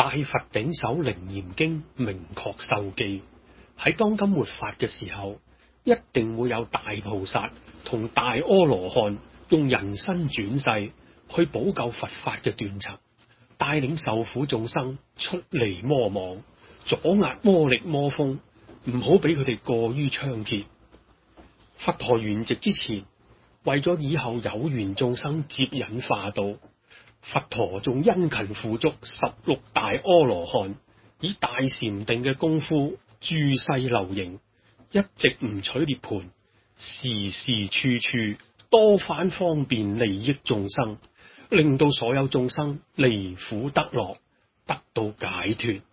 大佛頂首楞嚴經明確授記，喺當今末法嘅時候，一定會有大菩薩同大阿羅漢用人身轉世去補救佛法嘅斷層，帶領受苦眾生出離魔網，阻壓魔力魔風，唔好俾佢哋過於猖獗。佛陀圓寂之前，為咗以後有緣眾生接引化道，佛陀仲殷勤付囑16大阿羅漢，以大禪定嘅功夫住世留形，一直唔取涅槃，時時處處多番方便利益眾生，令到所有眾生離苦得樂，得到解脫。